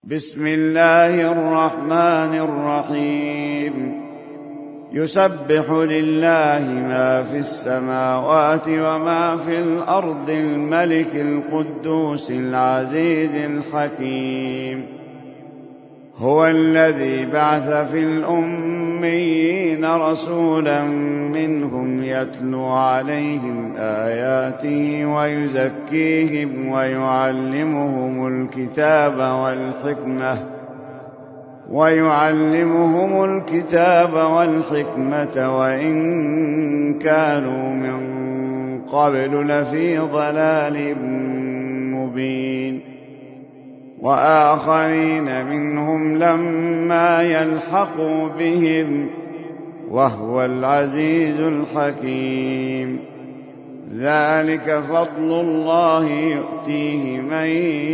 بسم الله الرحمن الرحيم يسبح لله ما في السماوات وما في الأرض الملك القدوس العزيز الحكيم هو الذي بعث في الأميين رسولا منهم يتلو عليهم آياته ويزكيهم ويعلمهم الكتاب والحكمة وإن كانوا من قبل لفي ضلال مبين وآخرين منهم لما يلحقوا بهم وهو العزيز الحكيم ذلك فضل الله يؤتيه من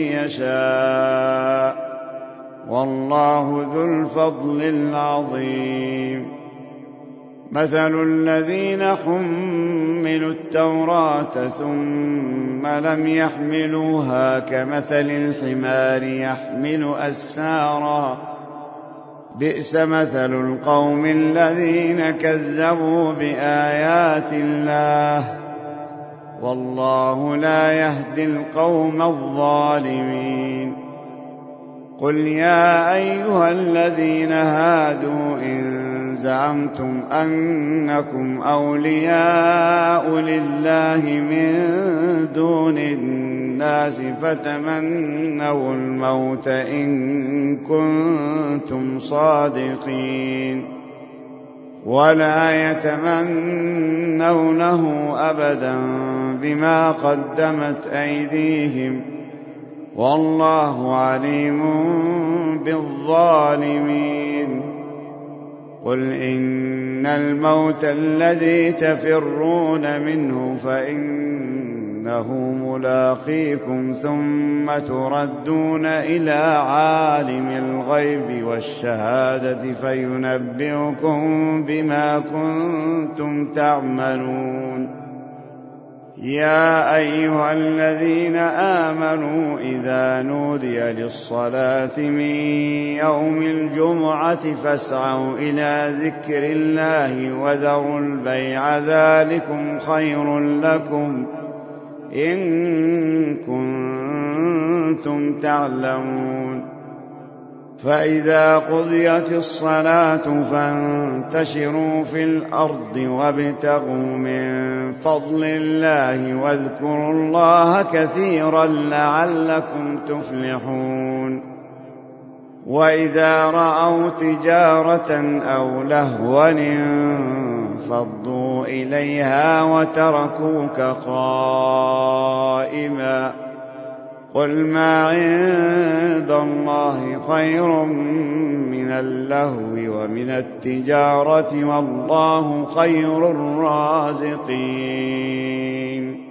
يشاء والله ذو الفضل العظيم مثل الذين حملوا التوراة ثم لم يحملوها كمثل الحمار يحمل أسفارا بئس مثل القوم الذين كذبوا بآيات الله والله لا يهدي القوم الظالمين قل يا أيها الذين هادوا إن زعمتم أنكم أولياء لله من دون الناس فتمنوا الموت إن كنتم صادقين ولا يتمنونه أبدا بما قدمت أيديهم والله عليم بالظالمين قل إن الموت الذي تفرون منه فإنه ملاقيكم ثم تردون إلى عالم الغيب والشهادة فينبئكم بما كنتم تعملون يا أيها الذين آمنوا إذا نودي للصلاة من يوم الجمعة فاسعوا إلى ذكر الله وذروا البيع ذلكم خير لكم إن كنتم تعلمون فإذا قضيت الصلاة فانتشروا في الأرض وابتغوا من فضل الله واذكروا الله كثيرا لعلكم تفلحون وإذا رأوا تجارة أو لهوا انفضوا إليها وتركوك قائما قل ما عند الله خير من اللهو ومن التجارة والله خير الرازقين